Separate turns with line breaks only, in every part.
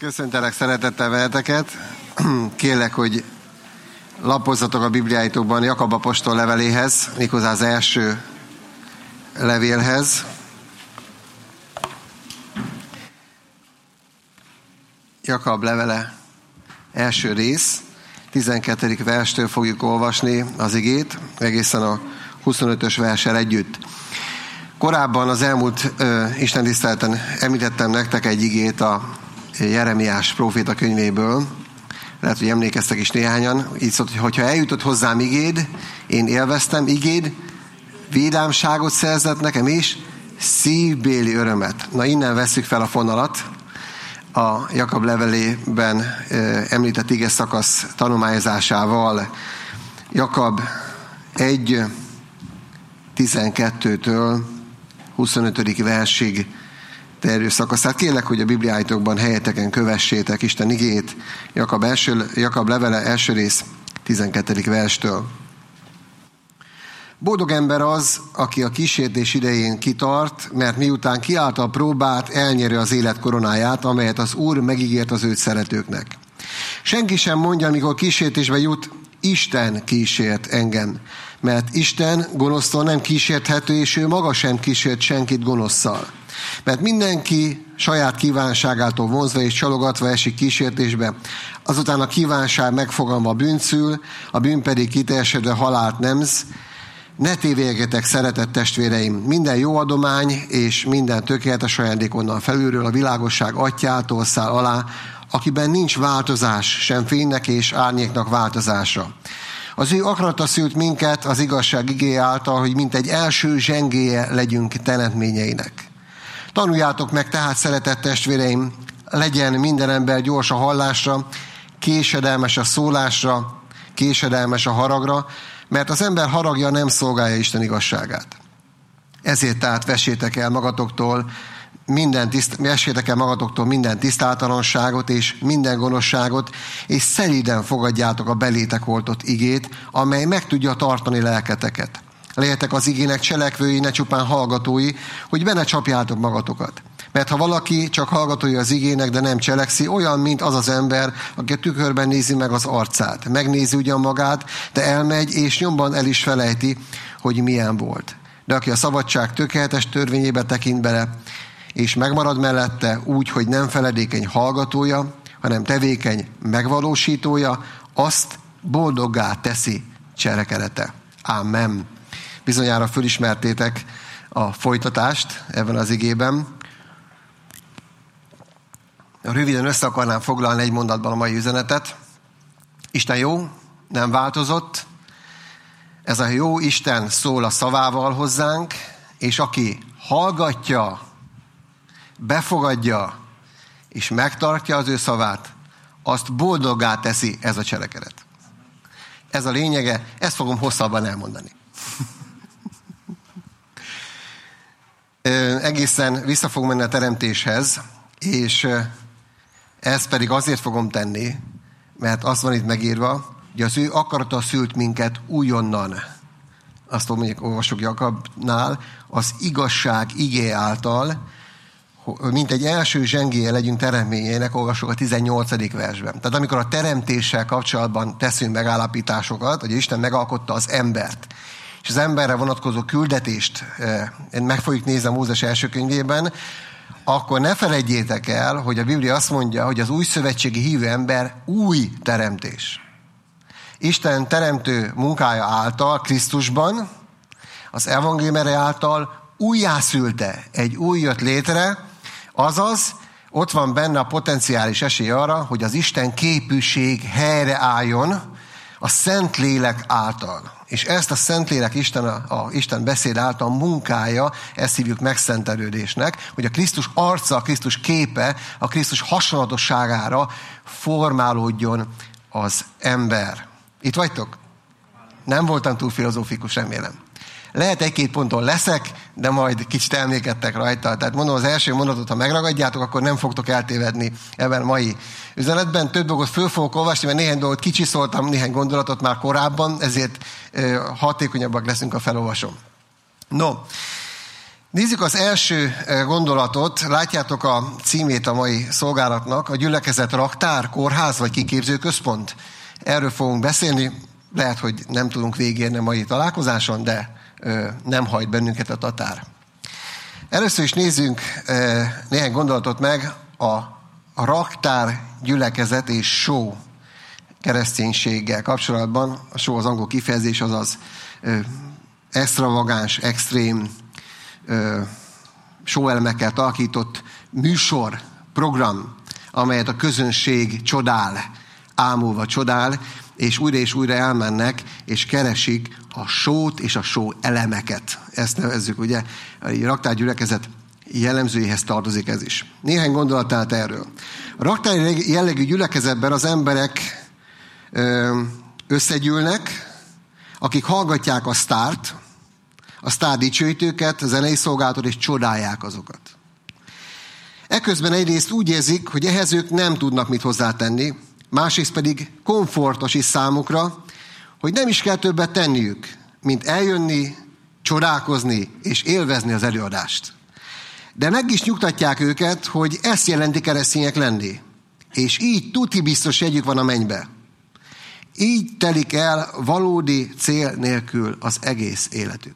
Köszöntelek szeretettel veleteket. Kérlek, hogy lapozzatok a Bibliáitokban Jakab apostol leveléhez, méghozzá az első levélhez. Jakab levele első rész, 12. verstől fogjuk olvasni az igét, egészen a 25-ös verssel együtt. Korábban az elmúlt istentiszteleten említettem nektek egy igét a Jeremiás próféta könyvéből. Lehet, hogy emlékeztek is néhányan. Így szólt, hogy hogyha eljutott hozzám igéd, én élveztem igéd, vidámságot szerzett nekem is, szívbéli örömet. Na, innen vesszük fel a fonalat. A Jakab levelében említett ige szakasz tanulmányozásával. Jakab 1:12-től 25. versig terjedő szakaszát. Kérlek, hogy a Bibliáitokban helyeteken kövessétek Isten igét. Jakab levele első rész 12. verstől. Boldog ember az, aki a kísértés idején kitart, mert miután kiállt a próbát, elnyeri az élet koronáját, amelyet az Úr megígért az őt szeretőknek. Senki sem mondja, amikor kísértésbe jut, Isten kísért engem, mert Isten gonosztól nem kísérthető, és ő maga sem kísért senkit gonoszszal. Mert mindenki saját kívánságától vonzva és csalogatva esik kísértésbe, azután a kívánság megfogalma bűncül, a bűn pedig kiteljesedve halált nemz. Ne tévéljetek, szeretett testvéreim, minden jó adomány és minden tökéletes ajándék onnan felülről a világosság atyától száll alá, akiben nincs változás, sem fénynek és árnyéknak változása. Az ő akarata szült minket az igazság igéje által, hogy mint egy első zsengéje legyünk teremtményeinek. Tanuljátok meg tehát, szeretett testvéreim, legyen minden ember gyors a hallásra, késedelmes a szólásra, késedelmes a haragra, mert az ember haragja nem szolgálja Isten igazságát. Ezért tehát vessétek el magatoktól minden tisztátalanságot és minden gonoszságot, és szelíden fogadjátok a belétek oltott igét, amely meg tudja tartani lelketeket. Legyetek az igének cselekvői, ne csupán hallgatói, hogy be ne csapjátok magatokat. Mert ha valaki csak hallgatója az igének, de nem cselekszi, olyan, mint az az ember, aki a tükörben nézi meg az arcát. Megnézi ugyan magát, de elmegy, és nyomban el is felejti, hogy milyen volt. De aki a szabadság tökéletes törvényébe tekint bele, és megmarad mellette úgy, hogy nem feledékeny hallgatója, hanem tevékeny megvalósítója, azt boldoggá teszi cselekedete. Ámen. Bizonyára fölismertétek a folytatást ebben az igében. Röviden össze akarnám foglalni egy mondatban a mai üzenetet. Isten jó, nem változott. Ez a jó Isten szól a szavával hozzánk, és aki hallgatja, befogadja és megtartja az ő szavát, azt boldoggá teszi ez a cselekedet. Ez a lényege, ezt fogom hosszabban elmondani. Egészen vissza fogom menni a teremtéshez, és ezt pedig azért fogom tenni, mert azt van itt megírva, hogy az ő akarata szült minket újonnan. Azt mondjuk, olvasok Jakabnál, az igazság igé által, mint egy első zsengéje legyünk teremtményének, olvasok a 18. versben. Tehát amikor a teremtéssel kapcsolatban teszünk megállapításokat, hogy Isten megalkotta az embert, és az emberre vonatkozó küldetést meg fogjuk nézni a Mózes első könyvében, akkor ne feledjétek el, hogy a Biblia azt mondja, hogy az új szövetségi hívő ember új teremtés. Isten teremtő munkája által, Krisztusban, az evangélium ereje által újjászülte, egy új jött létre, azaz ott van benne a potenciális esély arra, hogy az Isten képűség helyreálljon a Szentlélek által. És ezt a Szentlélek Isten beszéd által munkája, ezt hívjuk megszentelődésnek, hogy a Krisztus arca, a Krisztus képe, a Krisztus hasonlatosságára formálódjon az ember. Itt vagytok? Nem voltam túl filozófikus, remélem. Lehet egy-két ponton leszek, de majd kicsit elmékedtek rajta. Tehát mondom, az első mondatot, ha megragadjátok, akkor nem fogtok eltévedni ebben a mai üzenetben. Több dolgot föl fogok olvasni, mert néhány dolgot kicsiszoltam, néhány gondolatot már korábban, ezért hatékonyabbak leszünk, a felolvasom. No, Nézzük az első gondolatot. Látjátok a címét a mai szolgálatnak, a gyülekezet raktár, kórház vagy kiképzőközpont. Erről fogunk beszélni. Lehet, hogy nem tudunk végigérni a mai találkozáson, de nem hajt bennünket a tatár. Először is nézzünk néhány gondolatot meg a raktár, gyülekezet és show kereszténységgel kapcsolatban. A show az angol kifejezés, azaz extravagáns, extrém, show-elemekkel alakított műsor, program, amelyet a közönség csodál, ámulva csodál, és újra elmennek, és keresik a show-t és a show elemeket. Ezt nevezzük, ugye, a raktárgyülekezet jellemzőjéhez tartozik ez is. Néhány gondolat tehát erről. A raktár jellegű gyülekezetben az emberek összegyűlnek, akik hallgatják a sztárt, a sztár dicsőítőket, a zenei szolgálatot, és csodálják azokat. Eközben egyrészt úgy érzik, hogy ehhez ők nem tudnak mit hozzátenni, másrészt pedig komfortos is számukra, hogy nem is kell többet tenniük, mint eljönni, csodálkozni és élvezni az előadást. De meg is nyugtatják őket, hogy ezt jelenti keresztények lenni. És így tuti biztos jegyük van a mennybe. Így telik el valódi cél nélkül az egész életük.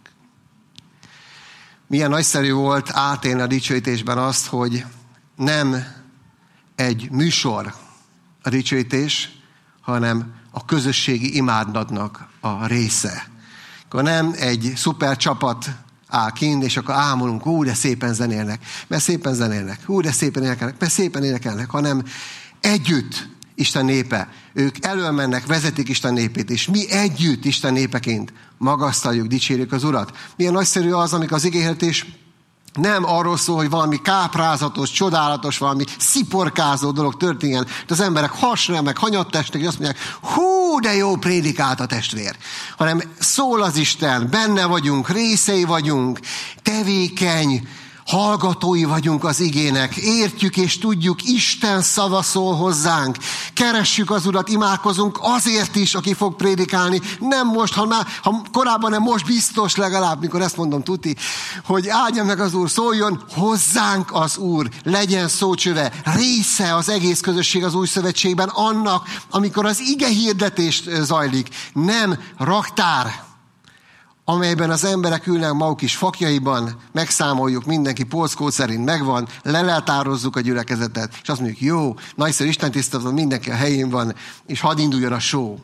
Milyen nagyszerű volt átélni a dicsőítésben azt, hogy nem egy műsor a dicsőítés, hanem a közösségi imádlatnak a része. Akkor nem egy szuper csapat áll kint, és akkor ámulunk, de szépen zenélnek, mert szépen zenélnek, de szépen énekelnek, mert szépen énekelnek, hanem együtt Isten népe. Ők elölmennek, vezetik Isten népét, és mi együtt Isten népeként magasztaljuk, dicsérjük az Urat. Milyen nagyszerű az, amikor az igéhirdetés nem arról szól, hogy valami káprázatos, csodálatos, valami sziporkázó dolog történjen, de az emberek hasra, meg hanyattestek, és azt mondják, hú, de jó prédikált a testvér. Hanem szól az Isten, benne vagyunk, részei vagyunk, tevékeny, hallgatói vagyunk az igének, értjük és tudjuk, Isten szava szól hozzánk, keressük az Urat, imádkozunk azért is, aki fog prédikálni, nem most, ha korábban nem, most biztos legalább, mikor ezt mondom tuti, hogy áldja meg az Úr, szóljon hozzánk az Úr, legyen szócsöve, része az egész közösség az új szövetségben annak, amikor az ige hirdetés zajlik, nem raktár, amelyben az emberek ülnek maguk is fakjaiban, megszámoljuk, mindenki polckód szerint megvan, leleltározzuk a gyülekezetet, és azt mondjuk, jó, nagyszerű Isten tisztelet, mindenki a helyén van, és hadd induljon a show.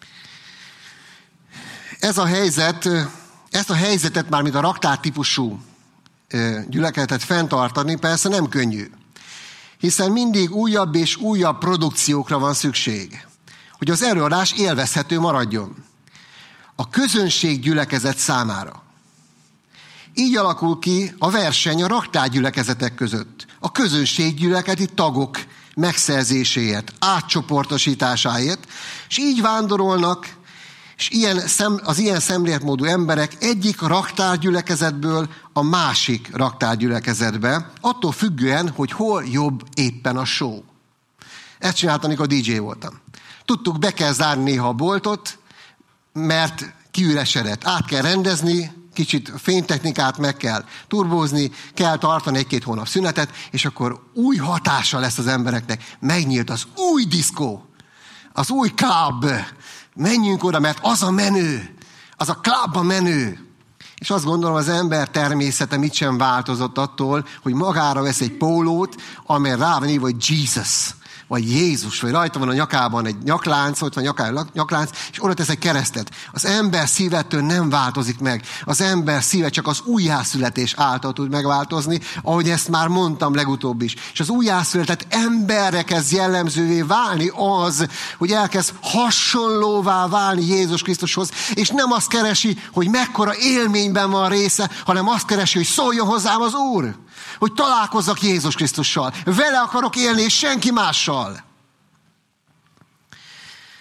Ezt a helyzetet már, mint a raktár típusú gyülekezetet fenntartani, persze nem könnyű. Hiszen mindig újabb és újabb produkciókra van szükség, hogy az előadás élvezhető maradjon a közönség gyülekezet számára. Így alakul ki a verseny a raktárgyülekezetek között. A közönség gyülekezeti tagok megszerzéséért, átcsoportosításáért, és így vándorolnak, és az ilyen szemléletmódú emberek egyik raktárgyülekezetből a másik raktárgyülekezetbe, attól függően, hogy hol jobb éppen a show. Ezt csináltam, amikor DJ voltam. Tudtuk, be kell zárni néha a boltot, mert kiüresedett. Át kell rendezni, kicsit fénytechnikát meg kell turbózni, kell tartani 1-2 hónap szünetet, és akkor új hatása lesz az embereknek. Megnyílt az új diszkó, az új klub. Menjünk oda, mert az a menő, az a klub a menő. És azt gondolom, az ember természete mit sem változott attól, hogy magára vesz egy pólót, amely rá van írva, hogy Jesus, vagy Jézus, vagy rajta van a nyakában egy nyaklánc, ott van nyaklánc, és oda tesz egy keresztet. Az ember szívettől nem változik meg. Az ember szíve csak az újjászületés által tud megváltozni, ahogy ezt már mondtam legutóbb is. És az újjászületett emberre kezd jellemzővé válni az, hogy elkezd hasonlóvá válni Jézus Krisztushoz, és nem azt keresi, hogy mekkora élményben van része, hanem azt keresi, hogy szóljon hozzám az Úr. Hogy találkozzak Jézus Krisztussal. Vele akarok élni, és senki mással.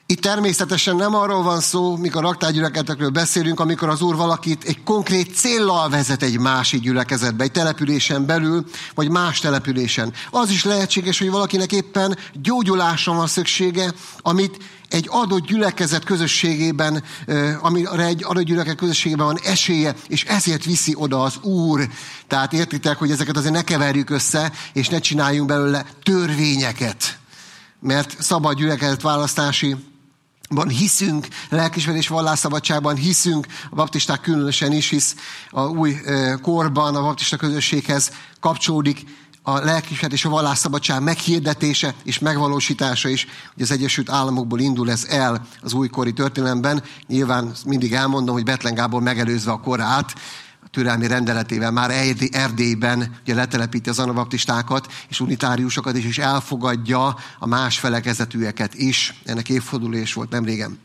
Itt természetesen nem arról van szó, mikor raktárgyülekezetekről beszélünk, amikor az Úr valakit egy konkrét céllal vezet egy másik gyülekezetbe, egy településen belül, vagy más településen. Az is lehetséges, hogy valakinek éppen gyógyulásra van szüksége, amit egy adott gyülekezet közösségében, amire egy adott gyülekezet közösségében van esélye, és ezért viszi oda az Úr. Tehát értitek, hogy ezeket azért ne keverjük össze, és ne csináljunk belőle törvényeket. Mert szabad gyülekezet választási hiszünk, lelkiismerés vallásszabadságban hiszünk, a baptisták különösen is hisz, a új korban a baptista közösséghez kapcsolódik a lelkiismerés és a vallásszabadság meghirdetése és megvalósítása is, hogy az Egyesült Államokból indul ez el az újkori történelemben. Nyilván mindig elmondom, hogy Bethlen Gábor megelőzve a korát, türelmi rendeletével már Erdélyben ugye letelepíti az anabaptistákat és unitáriusokat is, és elfogadja a más felekezetűeket is. Ennek évfordulója is volt nemrégen.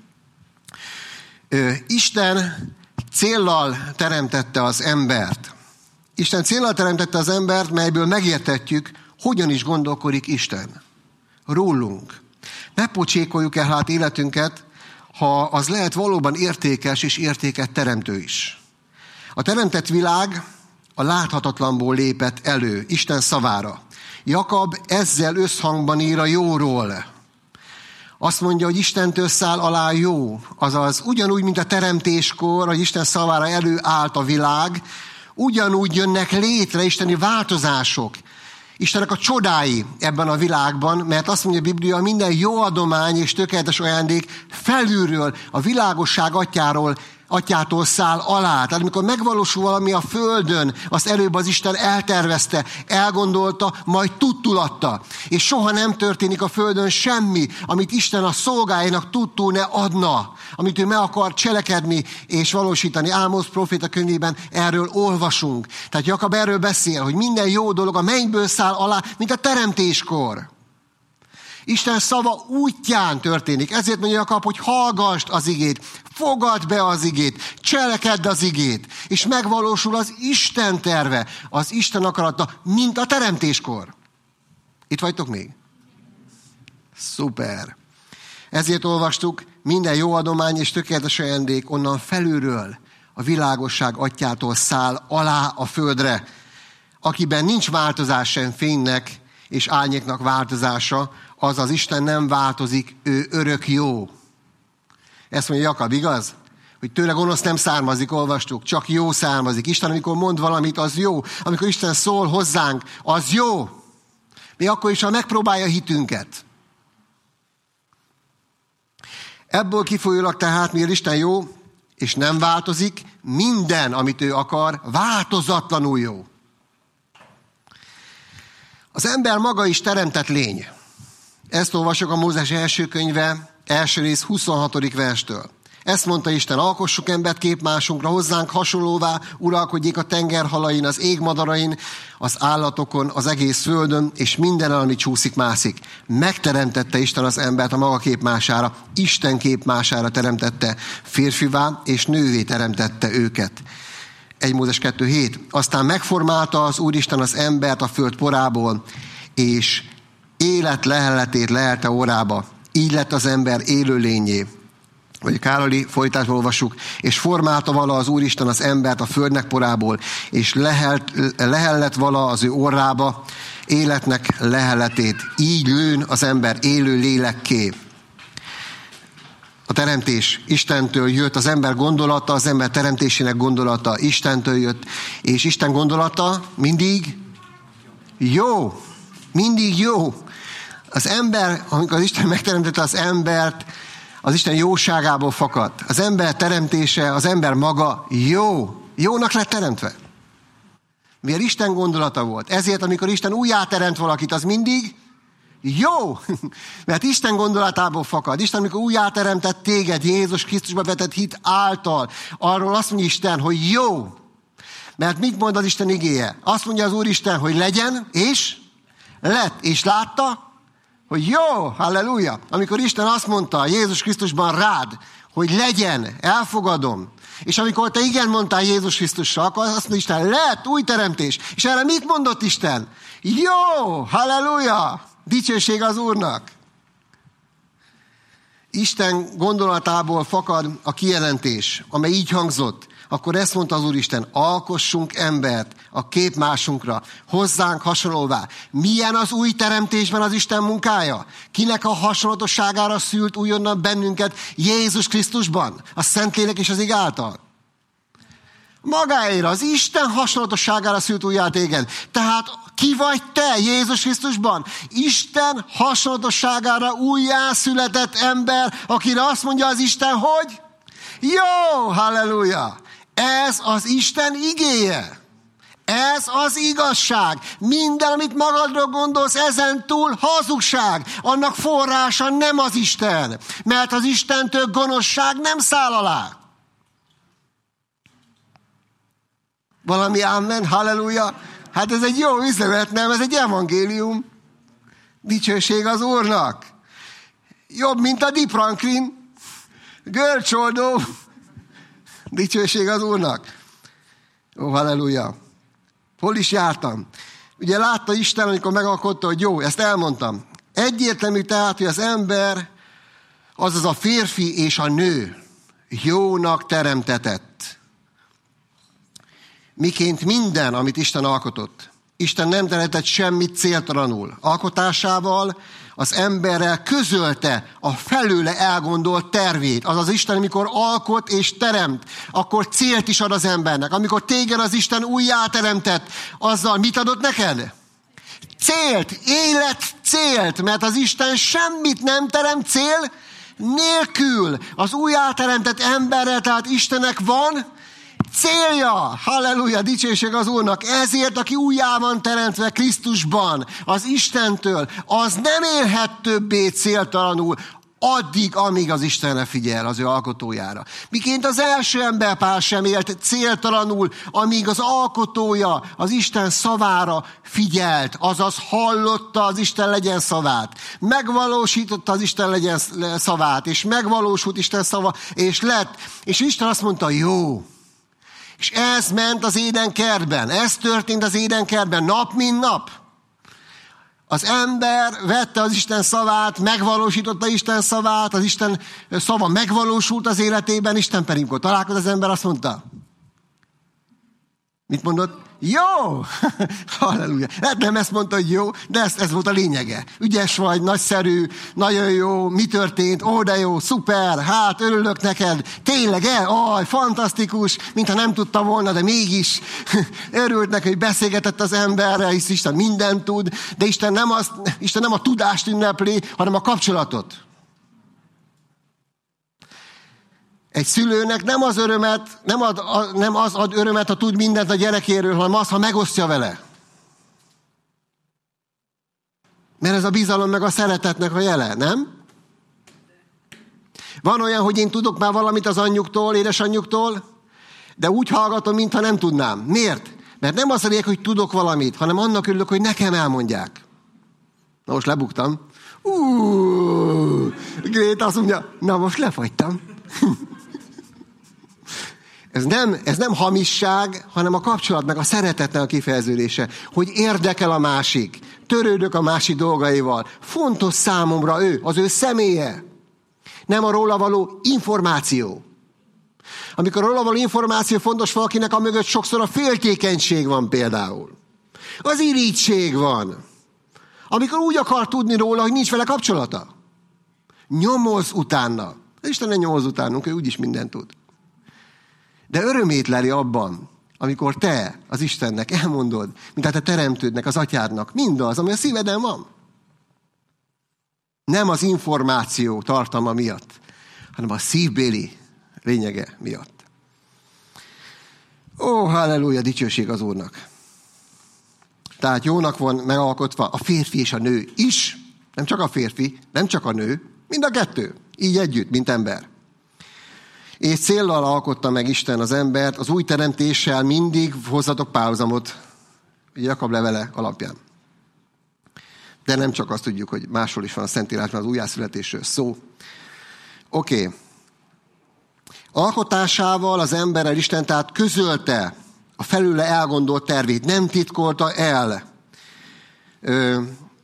Isten céllal teremtette az embert. Isten céllal teremtette az embert, melyből megértetjük, hogyan is gondolkodik Isten rólunk. Ne pocsékoljuk el hát életünket, ha az lehet valóban értékes és értéket teremtő is. A teremtett világ a láthatatlanból lépett elő, Isten szavára. Jakab ezzel összhangban ír a jóról. Azt mondja, hogy Istentől száll alá jó, azaz ugyanúgy, mint a teremtéskor, hogy Isten szavára előállt a világ, ugyanúgy jönnek létre isteni változások. Istennek a csodái ebben a világban, mert azt mondja a Biblia, minden jó adomány és tökéletes ajándék felülről, a világosság atyától száll alá. Tehát amikor megvalósul valami a földön, azt előbb az Isten eltervezte, elgondolta, majd tudtulatta. És soha nem történik a földön semmi, amit Isten a szolgáinak tudtul ne adna, amit ő meg akar cselekedni és valósítani. Ámosz próféta könyvében erről olvasunk. Tehát Jakab erről beszél, hogy minden jó dolog a mennyből száll alá, mint a teremtéskor. Isten szava útján történik. Ezért mondja Jakab, hogy hallgassd az igét, fogadd be az igét, cselekedj az igét, és megvalósul az Isten terve, az Isten akarata, mint a teremtéskor. Itt vagytok még? Szuper. Ezért olvastuk, minden jó adomány és tökéletes ajándék onnan felülről, a világosság atyától száll alá a földre, akiben nincs változás sem fénynek és árnyéknak változása, azaz Isten nem változik, ő örök jó. Ezt mondja Jakab, igaz? Hogy tőle gonosz nem származik, olvastuk, csak jó származik. Isten, amikor mond valamit, az jó. Amikor Isten szól hozzánk, az jó. Mi akkor is, ha megpróbálja hitünket. Ebből kifolyólag tehát, mivel Isten jó, és nem változik, minden, amit ő akar, változatlanul jó. Az ember maga is teremtett lény. Ezt olvasok a Mózes első könyve, első rész 26. verstől. Ezt mondta Isten, alkossuk embert képmásunkra, hozzánk hasonlóvá, uralkodjék a tengerhalain, az égmadarain, az állatokon, az egész földön, és minden, ami csúszik-mászik. Megteremtette Isten az embert a maga képmására, Isten képmására teremtette, férfivá és nővé teremtette őket. 1 Mózes 2.7. Aztán megformálta az Úristen az embert a föld porából, és élet lehelletét lehelte órába. Így lett az ember élőlényé. Vagy a Károli folytásból olvassuk, és formálta vala az Úristen az embert a földnek porából, és lehellett vala az ő orrába életnek lehelletét. Így lőn az ember élő lélekké. A teremtés Istentől jött, az ember gondolata, az ember teremtésének gondolata Istentől jött, és Isten gondolata mindig jó. Mindig jó. Az ember, amikor az Isten megteremtette az embert, az Isten jóságából fakadt. Az ember teremtése, az ember maga jó. Jónak lett teremtve. Mivel Isten gondolata volt. Ezért, amikor Isten újjáteremt valakit, az mindig jó. Mert Isten gondolatából fakad. Isten, amikor újjáteremtett téged, Jézus Krisztusba vetett hit által, arról azt mondja Isten, hogy jó. Mert mit mond az Isten igéje? Azt mondja az Úristen, hogy legyen, és lett. És látta, hogy jó, halleluja. Amikor Isten azt mondta Jézus Krisztusban rád, hogy legyen, elfogadom. És amikor te igen mondtál Jézus Krisztussal, akkor azt mondta Isten, lett új teremtés. És erre mit mondott Isten? Jó, halleluja, dicsőség az Úrnak. Isten gondolatából fakad a kijelentés, amely így hangzott. Akkor ezt mondta az Úristen, alkossunk embert a képmásunkra, hozzánk hasonlóvá. Milyen az új teremtésben az Isten munkája? Kinek a hasonlatosságára szült újonnan bennünket Jézus Krisztusban, a Szentlélek és az Ig által? Magáéra, az Isten hasonlatosságára szült újjá téged. Tehát ki vagy te Jézus Krisztusban? Isten hasonlatosságára újjászületett ember, akire azt mondja az Isten, hogy jó, halleluja! Ez az Isten igéje. Ez az igazság. Minden, amit magadról gondolsz, ezen túl hazugság. Annak forrása nem az Isten. Mert az Istentől gonoszság nem száll alá. Valami amen, halleluja. Hát ez egy jó üzenet, nem? Ez egy evangélium. Dicsőség az Úrnak. Jobb, mint a Dipranklin. Görcsoldó. Dicsőség az Úrnak. Ó, halleluja. Hol is jártam? Ugye látta Isten, amikor megalkotta, hogy jó, ezt elmondtam. Egyértelmű tehát, hogy az ember, azaz a férfi és a nő jónak teremtetett. Miként minden, amit Isten alkotott. Isten nem teremtett semmit céltalanul. Alkotásával az emberrel közölte a felőle elgondolt tervét. Azaz Isten, amikor alkot és teremt, akkor célt is ad az embernek. Amikor téged az Isten újjá teremtett, azzal mit adott neked? Célt, élet célt, mert az Isten semmit nem teremt cél nélkül. Az újjá teremtett emberrel, tehát Istennek van célja, halleluja, dicsőség az Úrnak. Ezért, aki újjá van teremtve Krisztusban, az Istentől, az nem élhet többé céltalanul, addig, amíg az Istenre figyel, az ő alkotójára. Miként az első emberpár sem élt céltalanul, amíg az alkotója az Isten szavára figyelt, azaz hallotta az Isten legyen szavát, megvalósította az Isten legyen szavát, és megvalósult Isten szava, és lett. És Isten azt mondta, jó. És ez ment az édenkertben, ez történt az édenkertben nap, mint nap. Az ember vette az Isten szavát, megvalósította Isten szavát, az Isten szava megvalósult az életében, Isten pedig, amikor találkozott az ember, azt mondta. Mit mondott? Jó! Halleluja! Hát nem ezt mondta, hogy jó, de ez volt a lényege. Ügyes vagy, nagyszerű, nagyon jó, mi történt? Ó, de jó, szuper, hát örülök neked. Tényleg, fantasztikus, mintha nem tudta volna, de mégis örült neki, hogy beszélgetett az emberrel, hisz Isten mindent tud, de Isten nem a tudást ünnepli, hanem a kapcsolatot. Egy szülőnek nem az ad örömet, ha tud mindent a gyerekéről, hanem az, ha megosztja vele. Mert ez a bizalom meg a szeretetnek a jele, nem? Van olyan, hogy én tudok már valamit az anyjuktól, édesanyjuktól, de úgy hallgatom, mintha nem tudnám. Miért? Mert nem az a lényeg, hogy tudok valamit, hanem annak örülök, hogy nekem elmondják. Na most lebuktam. Gréta azt mondja, na most lefagytam. Ez nem hamisság, hanem a kapcsolat, meg a szeretetnek a kifejeződése, hogy érdekel a másik, törődök a másik dolgaival. Fontos számomra ő, az ő személye. Nem a róla való információ. Amikor a róla való információ fontos valakinek, amögött sokszor a féltékenység van például. Az irigység van. Amikor úgy akar tudni róla, hogy nincs vele kapcsolata. Nyomoz utána. Isten ne nyomoz utánunk, ő úgyis mindent tud. De örömét leli abban, amikor te az Istennek elmondod, mint a te teremtődnek, az atyádnak, mindaz, ami a szíveden van. Nem az információ tartalma miatt, hanem a szívbéli lényege miatt. Ó, halleluja, dicsőség az Úrnak. Tehát jónak van megalkotva a férfi és a nő is, nem csak a férfi, nem csak a nő, mind a kettő, így együtt, mint ember. És céllal alkotta meg Isten az embert, az új teremtéssel mindig hozzatok párhuzamot, Jakab levele alapján. De nem csak azt tudjuk, hogy máshol is van a Szentírásban az újjászületésről szó. Oké. Alkotásával az emberrel Isten tehát közölte a felőle elgondolt tervét, nem titkolta el.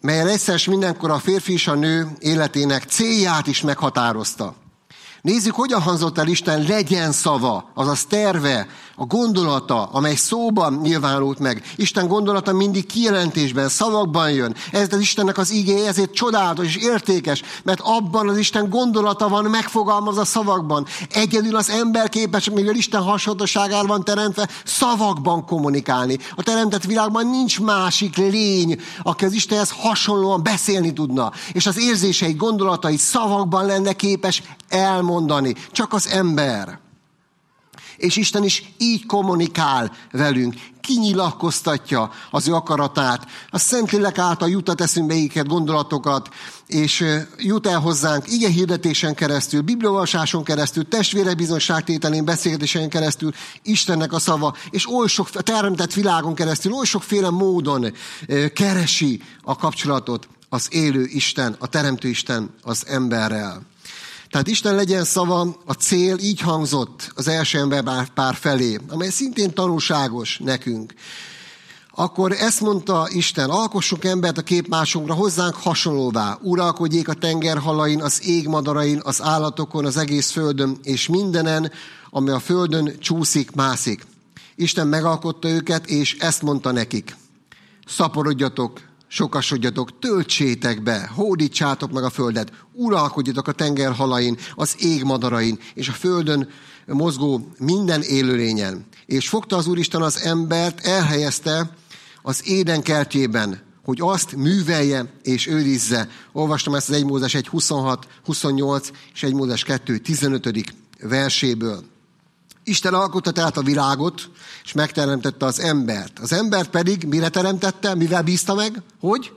melyen egyszer mindenkor a férfi és a nő életének célját is meghatározta. Nézzük, hogyan hangzott el Isten legyen szava, azaz terve, a gondolata, amely szóban nyilvánult meg. Isten gondolata mindig kijelentésben, szavakban jön. Ez az Istennek az igéje, ezért csodálatos és értékes, mert abban az Isten gondolata van megfogalmazva szavakban. Egyedül az ember képes, mivel Isten hasonlóságára van teremtve, szavakban kommunikálni. A teremtett világban nincs másik lény, aki az Istenhez hasonlóan beszélni tudna, és az érzései, gondolatai szavakban lenne képes elmondani. Csak az ember. És Isten is így kommunikál velünk, kinyilatkoztatja az ő akaratát. A Szentlélek által juttat eszünkbe éket, gondolatokat, és jut el hozzánk igehirdetésen keresztül, bibliaolvasáson keresztül, testvérek bizonyságtételén, beszélgetésen keresztül, Istennek a szava, és oly sok a teremtett világon keresztül, oly sokféle módon keresi a kapcsolatot az élő Isten, a teremtő Isten az emberrel. Tehát Isten legyen szava, a cél így hangzott az első emberpár felé, amely szintén tanulságos nekünk. Akkor ezt mondta Isten, alkossunk embert a képmásunkra, hozzánk hasonlóvá, uralkodjék a tengerhalain, az égmadarain, az állatokon, az egész földön, és mindenen, ami a földön csúszik, mászik. Isten megalkotta őket, és ezt mondta nekik. Szaporodjatok, sokasodjatok, töltsétek be, hódítsátok meg a földet, uralkodjatok a tengerhalain, az égmadarain, és a földön mozgó minden élőlényen. És fogta az Úristen az embert, elhelyezte az Éden kertjében, hogy azt művelje és őrizze. Olvastam ezt az 1 Mózes 1, 26, 28 és 1 Mózes 2, 15. verséből. Isten alkotta tehát a világot, és megteremtette az embert. Az embert pedig mire teremtette, mivel bízta meg? Hogy?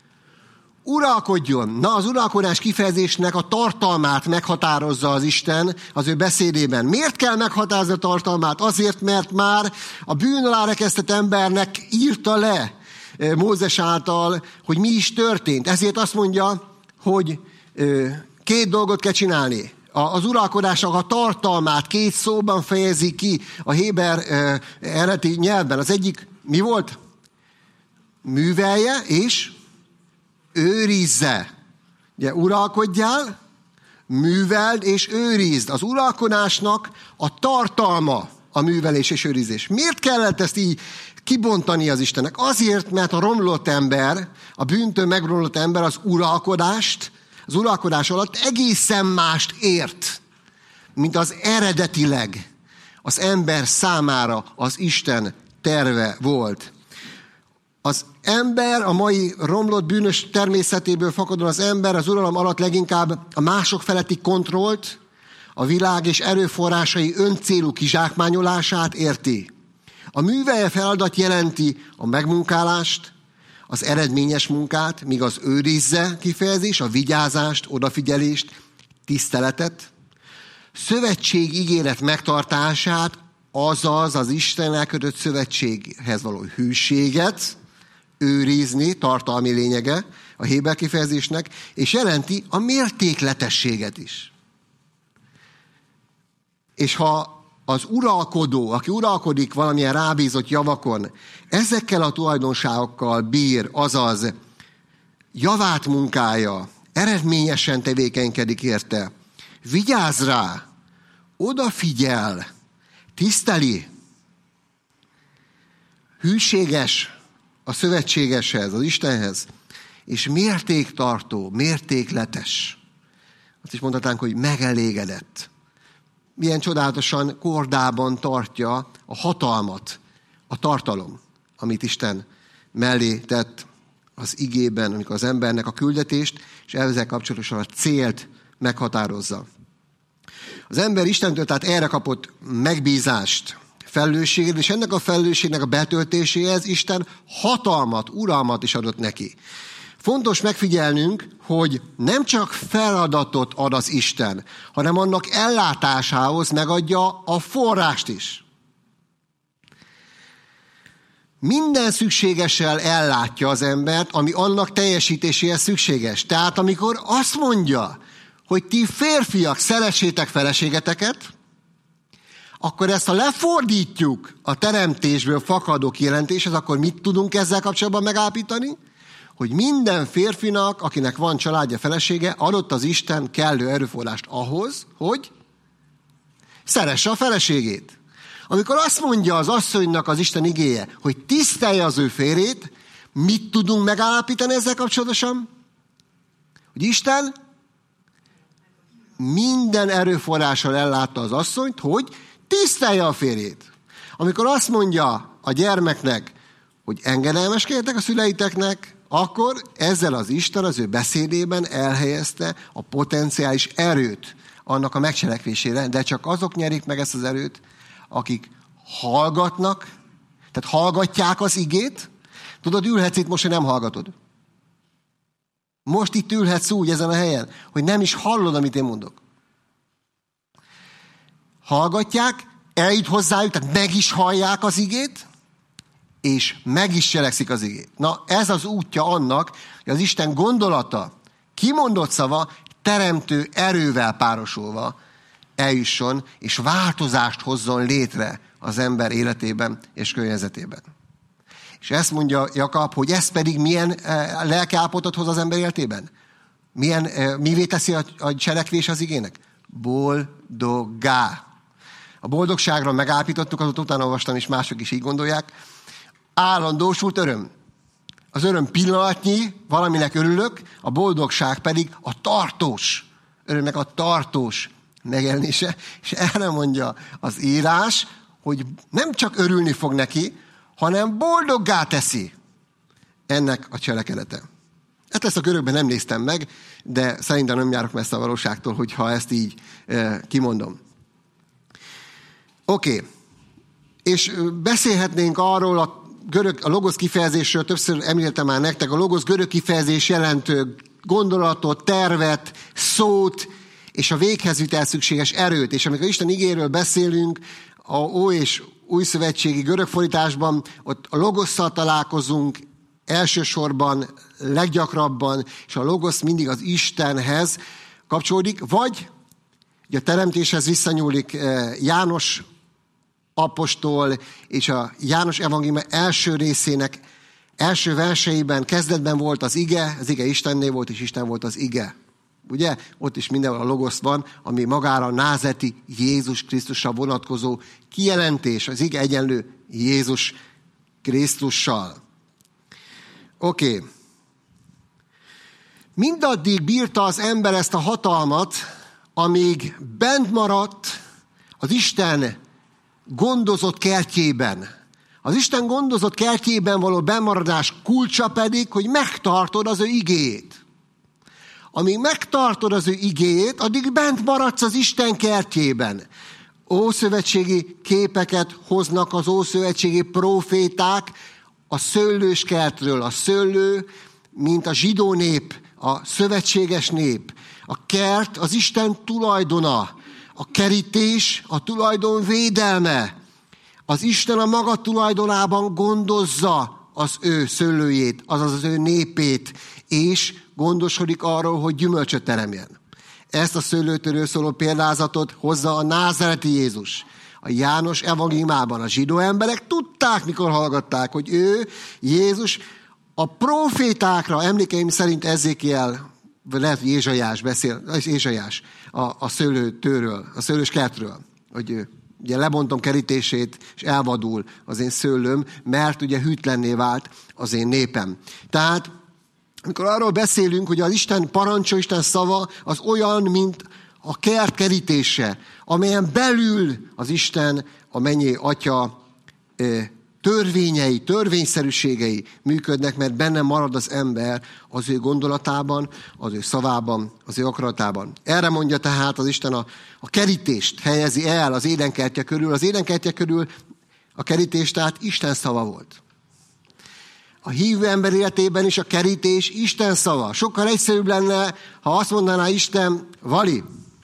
Uralkodjon. Na, az uralkodás kifejezésnek a tartalmát meghatározza az Isten az ő beszédében. Miért kell meghatározni a tartalmát? Azért, mert már a bűn alá rekesztett embernek írta le Mózes által, hogy mi is történt. Ezért azt mondja, hogy 2 dolgot kell csinálni. Az uralkodásnak a tartalmát 2 szóban fejezi ki a héber eredeti nyelvben. Az egyik mi volt? Művelje és őrizze. Ugye, uralkodjál, műveld és őrizd. Az uralkodásnak a tartalma a művelés és őrizés. Miért kellett ezt így kibontani az Istennek? Azért, mert a romlott ember, a bűntől megromlott ember az uralkodás alatt egészen mást ért, mint az eredetileg az ember számára az Isten terve volt. Az ember, a mai romlott bűnös természetéből fakadóan az ember az uralom alatt leginkább a mások feletti kontrollt, a világ és erőforrásai öncélú kizsákmányolását érti. A művelje feladat jelenti a megmunkálást, az eredményes munkát, míg az őrizze kifejezés, a vigyázást, odafigyelést, tiszteletet, szövetség ígéret megtartását, azaz az Istennel kötött szövetséghez való hűséget, őrizni, tartalmi lényege a héber kifejezésnek, és jelenti a mértékletességet is. És ha az uralkodó, aki uralkodik valamilyen rábízott javakon, ezekkel a tulajdonságokkal bír, azaz javát munkálja, eredményesen tevékenykedik érte, vigyáz rá, odafigyel, tiszteli, hűséges a szövetségeshez, az Istenhez, és mértéktartó, mértékletes. Azt is mondhatnánk, hogy megelégedett. Milyen csodálatosan kordában tartja a hatalmat, a tartalom, amit Isten mellé tett az igében, amikor az embernek a küldetést, és ezzel kapcsolatosan a célt meghatározza. Az ember Istentől tehát erre kapott megbízást, felelősséget, és ennek a felelősségnek a betöltéséhez Isten hatalmat, uralmat is adott neki. Fontos megfigyelnünk, hogy nem csak feladatot ad az Isten, hanem annak ellátásához megadja a forrást is. Minden szükségessel ellátja az embert, ami annak teljesítéséhez szükséges. Tehát amikor azt mondja, hogy ti férfiak szeressétek feleségeteket, akkor ezt ha lefordítjuk a teremtésből fakadó kijelentéshez, akkor mit tudunk ezzel kapcsolatban megállapítani? hogy minden férfinak, akinek van családja, felesége, adott az Isten kellő erőforrást ahhoz, hogy szeresse a feleségét. Amikor azt mondja az asszonynak az Isten igéje, hogy tisztelje az ő férjét, mit tudunk megállapítani ezzel kapcsolatosan? Hogy Isten minden erőforrással ellátta az asszonyt, hogy tisztelje a férjét. Amikor azt mondja a gyermeknek, hogy engedelmeskedjetek a szüleiteknek, akkor ezzel az Isten az ő beszédében elhelyezte a potenciális erőt annak a megcselekvésére, de csak azok nyerik meg ezt az erőt, akik hallgatnak, tehát hallgatják az igét. Tudod, ülhetsz itt most, hogy nem hallgatod. Most itt ülhetsz úgy ezen a helyen, hogy nem is hallod, amit én mondok. Hallgatják, eljut hozzájuk, tehát meg is hallják az igét, és meg is cselekszik az igét. Na, ez az útja annak, hogy az Isten gondolata, kimondott szava, teremtő erővel párosulva eljusson, és változást hozzon létre az ember életében és környezetében. És ezt mondja Jakab, hogy ez pedig milyen lelkiállapotot hoz az ember életében? Mivé teszi a cselekvés az igének? Boldoggá. A boldogságra megállapítottuk, azóta utána olvastam, és mások is így gondolják. Állandósult öröm. Az öröm pillanatnyi, valaminek örülök, a boldogság pedig a tartós. Örömnek a tartós megjelenése. És erre mondja az írás, hogy nem csak örülni fog neki, hanem boldoggá teszi ennek a cselekedete. Hát ezt a görögben nem néztem meg, de szerintem nem járok messze a valóságtól, hogyha ezt így kimondom. Oké. És beszélhetnénk arról a logosz kifejezésről, többször említettem már nektek, a logosz görög kifejezés jelentő gondolatot, tervet, szót, és a véghez szükséges erőt. És amikor Isten igéről beszélünk, a Ó és Új szövetségi görög fordításban, ott a logosszal találkozunk elsősorban, leggyakrabban, és a logosz mindig az Istenhez kapcsolódik, vagy a teremtéshez visszanyúlik János apostol, és a János evangélium első részének első verseiben, kezdetben volt az ige Istennél volt, és Isten volt az ige. Ugye? Ott is mindenhol a logosz van, ami magára a názreti Jézus Krisztusra vonatkozó kijelentés. Az ige egyenlő Jézus Krisztussal. Oké. Mindaddig bírta az ember ezt a hatalmat, amíg bent maradt az Isten gondozott kertjében. Az Isten gondozott kertjében való bennmaradás kulcsa pedig, hogy megtartod az ő igéjét. Amíg megtartod az ő igéjét, addig bent maradsz az Isten kertjében. Ószövetségi képeket hoznak az ószövetségi próféták a szőlős kertről. A szőlő, mint a zsidó nép, a szövetséges nép. A kert az Isten tulajdona. A kerítés a tulajdon védelme. Az Isten a maga tulajdonában gondozza az ő szőlőjét, azaz az ő népét, és gondoskodik arról, hogy gyümölcsöt teremjen. Ezt a szőlőtől szóló példázatot hozza a názáreti Jézus. A János evangéliumában a zsidó emberek tudták, mikor hallgatták, hogy ő, Jézus, a profétákra, emlékeim szerint Ezékiel, vagy lehet, hogy Ézsaiás beszél, Ézsaiás a szőlőtőről, a szőlős kertről, hogy ugye lebontom kerítését, és elvadul az én szőlőm, mert ugye hűtlenné vált az én népem. Tehát, amikor arról beszélünk, hogy az Isten parancsa, Isten szava, az olyan, mint a kert kerítése, amelyen belül az Isten, a mennyei Atya törvényei, törvényszerűségei működnek, mert benne marad az ember az ő gondolatában, az ő szavában, az ő akaratában. Erre mondja tehát az Isten a kerítést helyezi el az édenkertje körül. Az édenkertje körül a kerítés tehát Isten szava volt. A hívő ember életében is a kerítés Isten szava. Sokkal egyszerűbb lenne, ha azt mondaná Isten, Vali,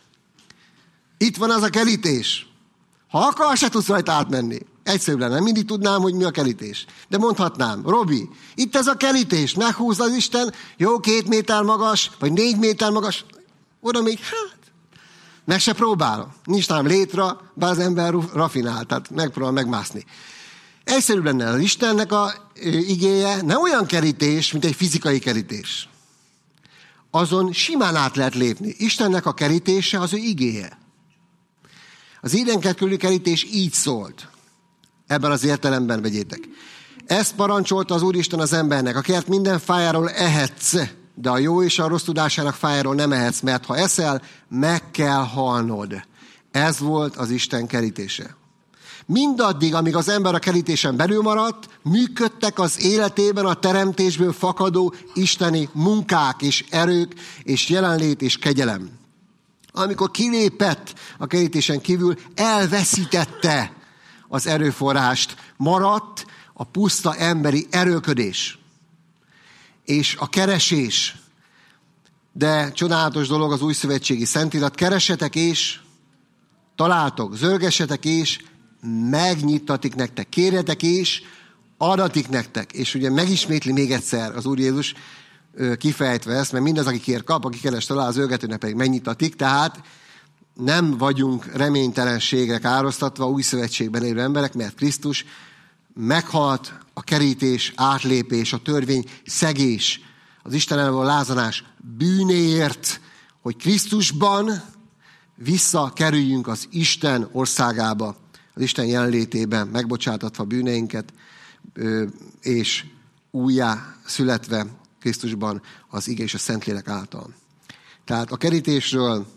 itt van az a kerítés. Ha akar, se tudsz rajta átmenni. Egyszerűbb lenne. Mindig tudnám, hogy mi a kerítés. De mondhatnám, Robi, itt ez a kerítés. Meghúzza az Isten, jó 2 méter magas, vagy 4 méter magas. Oda még, meg se próbálom. Nincs nálam létra, bár az ember rafinál, tehát megpróbál megmászni. Egyszerű lenne az Istennek a igéje, nem olyan kerítés, mint egy fizikai kerítés. Azon simán át lehet lépni. Istennek a kerítése az ő igéje. Az édenkert körüli kerítés így szólt. Ebben az értelemben vegyétek. Ezt parancsolta az Úristen az embernek: a kert minden fájáról ehetsz, de a jó és a rossz tudásának fájáról nem ehetsz, mert ha eszel, meg kell halnod. Ez volt az Isten kerítése. Mindaddig, amíg az ember a kerítésen belül maradt, működtek az életében a teremtésből fakadó isteni munkák és erők és jelenlét és kegyelem. Amikor kilépett a kerítésen kívül, elveszítette az erőforrást, maradt a puszta emberi erőködés és a keresés. De csodálatos dolog az újszövetségi Szentirat: keressetek és találtok, zörgessetek és megnyittatik nektek, kérjetek és adatik nektek. És ugye megismétli még egyszer az Úr Jézus kifejtve ezt, mert mindaz, aki kér, kap, aki keres, talál, az őrgetőnek pedig megnyittatik. Tehát nem vagyunk reménytelenségre károsztatva új szövetségben élő emberek, mert Krisztus meghalt, a kerítés, átlépés, a törvény szegés, az Isten elől lázanás bűnéért, hogy Krisztusban visszakerüljünk az Isten országába, az Isten jelenlétében, megbocsátatva bűneinket, és újjá születve Krisztusban az ige és a Szentlélek által. Tehát a kerítésről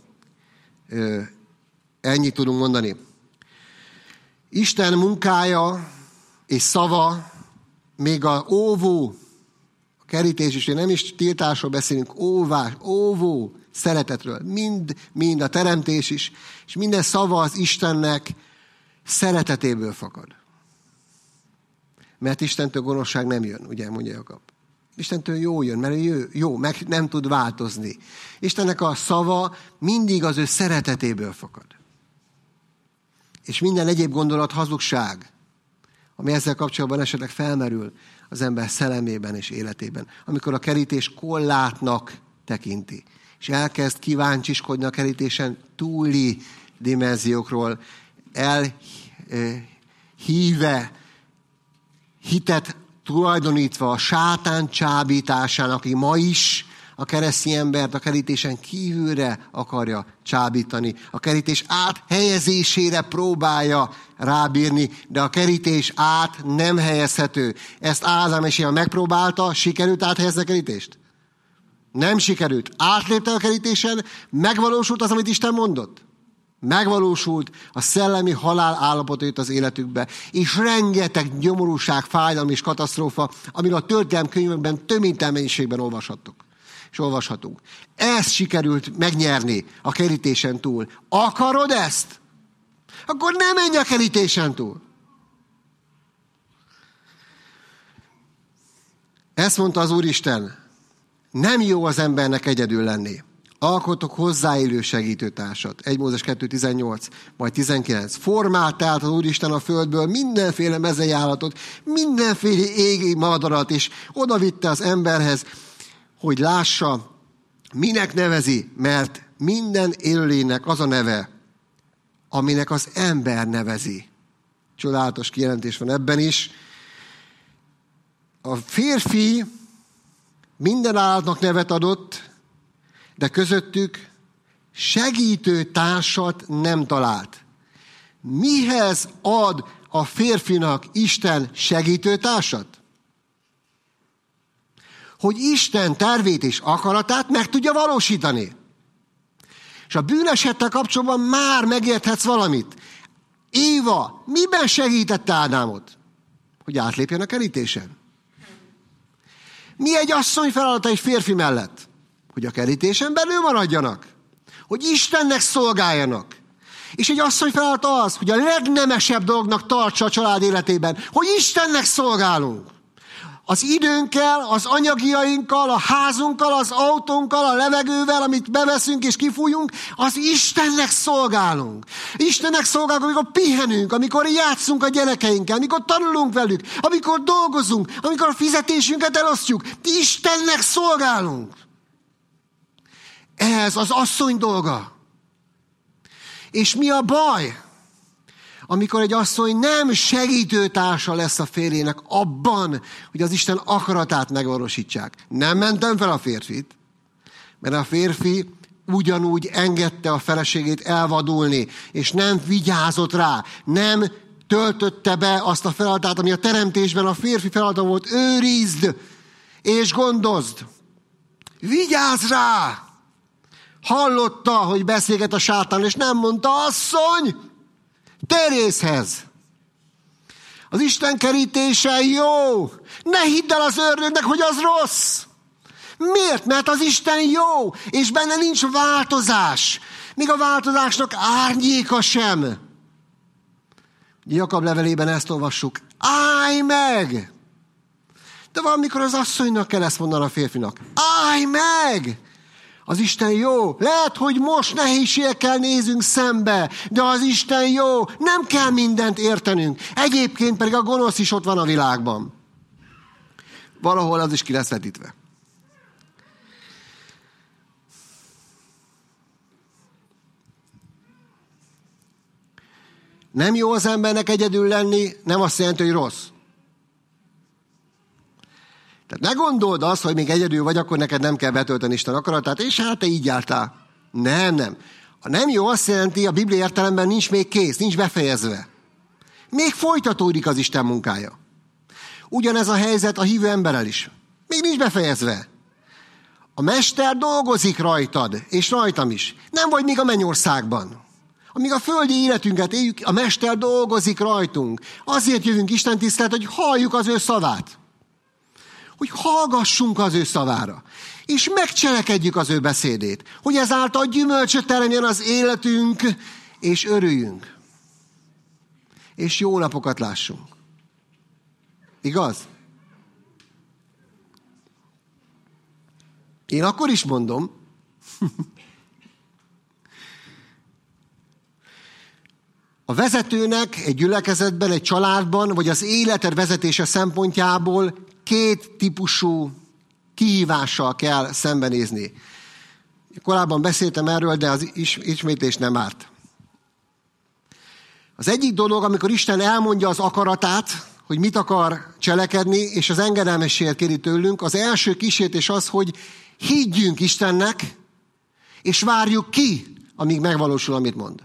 ennyit tudunk mondani. Isten munkája és szava, még a óvó, a kerítés is, nem is tiltásról beszélünk, óvó szeretetről, mind a teremtés is, és minden szava az Istennek szeretetéből fakad. Mert Istentől gonoszság nem jön, ugye, mondja Jakab. Istentől jó jön, mert ő jó, meg nem tud változni. Istennek a szava mindig az ő szeretetéből fakad. És minden egyéb gondolat hazugság, ami ezzel kapcsolatban esetleg felmerül az ember szellemében és életében. Amikor a kerítés korlátnak tekinti, és elkezd kíváncsiskodni a kerítésen túli dimenziókról, elhíve, hitet tulajdonítva a sátán csábításának, aki ma is a keresztény embert a kerítésen kívülre akarja csábítani. A kerítés áthelyezésére próbálja rábírni, de a kerítés át nem helyezhető. Ezt Ádám és Éva megpróbálta, sikerült áthelyezni a kerítést? Nem sikerült. Átlépte a kerítésen, megvalósult az, amit Isten mondott. Megvalósult, a szellemi halál állapot jött az életükbe, és rengeteg nyomorúság, fájdalom és katasztrófa, amiről a történelmi könyvekben töménytelen mennyiségben olvashatunk. Ezt sikerült megnyerni a kerítésen túl. Akarod ezt? Akkor nem menj a kerítésen túl. Ezt mondta az Úristen: nem jó az embernek egyedül lenni. Alkotok hozzáélő segítőtársat. 1 Mózes 2.18, majd 19. Formált tehát az Úristen a földből mindenféle mezei állatot, mindenféle égi madarat, és odavitte az emberhez, hogy lássa, minek nevezi, mert minden élőlénynek az a neve, aminek az ember nevezi. Csodálatos kijelentés van ebben is. A férfi minden állatnak nevet adott, de közöttük segítő társat nem talált. Mihez ad a férfinak Isten segítő társat? Hogy Isten tervét és akaratát meg tudja valósítani. És a bűnesettel kapcsolatban már megérthetsz valamit. Éva miben segítette Ádámot? Hogy átlépjen a kerítésen. Mi egy asszony feladata egy férfi mellett? Hogy a kerítésen belül maradjanak. Hogy Istennek szolgáljanak. És egy asszony feladata az, hogy a legnemesebb dolognak tartsa a család életében, hogy Istennek szolgálunk. Az időnkkel, az anyagiainkkal, a házunkkal, az autónkkal, a levegővel, amit beveszünk és kifújunk, az Istennek szolgálunk. Istennek szolgálunk, amikor pihenünk, amikor játszunk a gyerekeinkkel, amikor tanulunk velük, amikor dolgozunk, amikor a fizetésünket elosztjuk. Istennek szolgálunk. Ez az asszony dolga. És mi a baj? amikor egy asszony nem segítőtársa lesz a férjének abban, hogy az Isten akaratát megvalósítsák. Nem mentem fel a férfit, mert a férfi ugyanúgy engedte a feleségét elvadulni, és nem vigyázott rá, nem töltötte be azt a feladatát, ami a teremtésben a férfi feladata volt. Őrizd és gondozd. Vigyázz rá! Hallotta, hogy beszélget a sátán, és nem mondta, asszony, terészhez. Az Isten kerítése jó. Ne hidd el az ördögnek, hogy az rossz. Miért? Mert az Isten jó, és benne nincs változás. Még a változásnak árnyéka sem. Jakab levelében ezt olvassuk. Állj meg! De valamikor az asszonynak kell ezt mondani a férfinak. Állj meg! Az Isten jó. Lehet, hogy most nehézségekkel nézünk szembe, de az Isten jó. Nem kell mindent értenünk. Egyébként pedig a gonosz is ott van a világban. Valahol az is ki lesz vetítve. Nem jó az embernek egyedül lenni, nem azt jelenti, hogy rossz. Tehát ne gondold azt, hogy még egyedül vagy, akkor neked nem kell betölteni Isten akaratát, és hát te így jártál. Nem. A nem jó azt jelenti, a Biblia értelemben nincs még kész, nincs befejezve. Még folytatódik az Isten munkája. Ugyanez a helyzet a hívő emberrel is. Még nincs befejezve. A Mester dolgozik rajtad, és rajtam is. Nem vagy még a mennyországban. Amíg a földi életünket éljük, a Mester dolgozik rajtunk. Azért jövünk Isten tisztelet, hogy halljuk az ő szavát. Hogy hallgassunk az ő szavára. És megcselekedjük az ő beszédét. Hogy ezáltal gyümölcsöt teremjen az életünk, és örüljünk. És jó napokat lássunk. Igaz? Én akkor is mondom, a vezetőnek egy gyülekezetben, egy családban, vagy az életed vezetése szempontjából 2 típusú kihívással kell szembenézni. Korábban beszéltem erről, de az ismétlés nem árt. Az egyik dolog, amikor Isten elmondja az akaratát, hogy mit akar cselekedni, és az engedelmességet kéri tőlünk, az első kísértés az, hogy higgyünk Istennek, és várjuk ki, amíg megvalósul, amit mond.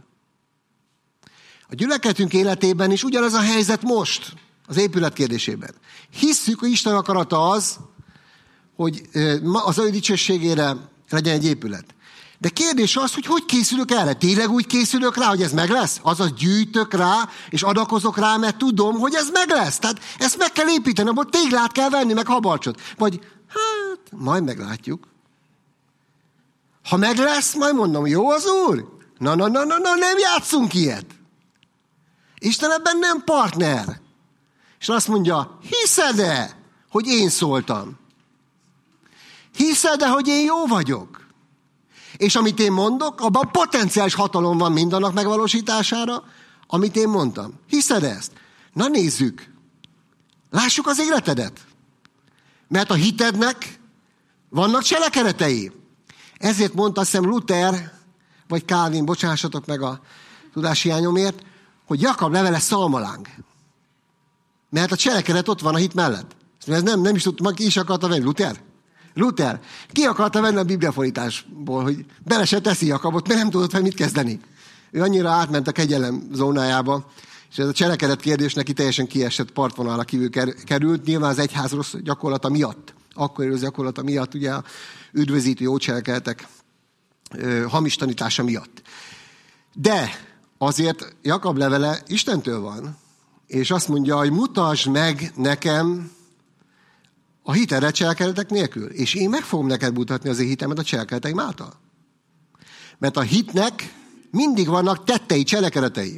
A gyülekezetünk életében is ugyanez a helyzet most, az épület kérdésében. Hisszük, hogy Isten akarata az, hogy az ő dicsőségére legyen egy épület. De kérdés az, hogy készülök erre? Tényleg úgy készülök rá, hogy ez meg lesz? Azaz gyűjtök rá, és adakozok rá, mert tudom, hogy ez meg lesz. Tehát ezt meg kell építeni, abból téglát kell venni, meg habarcsot. Vagy, majd meglátjuk. Ha meg lesz, majd mondom, jó az Úr? Na, nem játszunk ilyet. Isten ebben nem partner. És azt mondja, hiszed-e, hogy én szóltam? Hiszed-e, hogy én jó vagyok? És amit én mondok, abban potenciális hatalom van mindannak megvalósítására, amit én mondtam. Hiszed ezt? Na nézzük. Lássuk az életedet. Mert a hitednek vannak cselekedetei. Ezért mondta, azt hiszem Luther, vagy Calvin, bocsássatok meg a tudáshiányomért, hogy Jakab levele szalmaláng. Mert a cselekedet ott van a hit mellett. Ez nem is tudtam, ki is akarta venni. Luther. Ki akarta venni a bibliafordításból, hogy bele se teszi Jakabot, mert nem tudott fel mit kezdeni. Ő annyira átment a kegyelem zónájába, és ez a cselekedet kérdés neki teljesen kiesett, partvonalra kívül került, nyilván az egyház rossz gyakorlata miatt. Akkor az gyakorlata miatt, ugye a üdvözítő jó cselekedetek hamis tanítása miatt. De azért Jakab levele Istentől van, és azt mondja, hogy mutasd meg nekem a hitedet cselekedetek nélkül, és én meg fogom neked mutatni az én hitemet a cselekedeteim által. Mert a hitnek mindig vannak tettei, cselekedetei.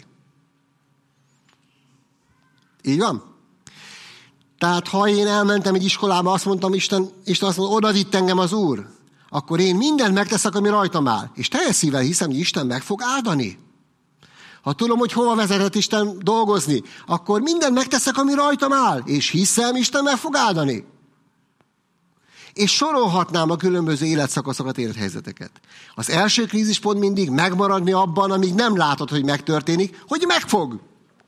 Így van? Tehát ha én elmentem egy iskolába, azt mondtam, Isten azt mondta, oda vitt engem az Úr, akkor én mindent megteszek, ami rajtam áll. És teljes szívvel hiszem, hogy Isten meg fog áldani. Ha tudom, hogy hova vezetett Isten dolgozni, akkor mindent megteszek, ami rajtam áll. És hiszem, Isten meg fog áldani. És sorolhatnám a különböző életszakaszokat, élethelyzeteket. Az első krízispont mindig megmaradni abban, amíg nem látod, hogy megtörténik, hogy meg fog.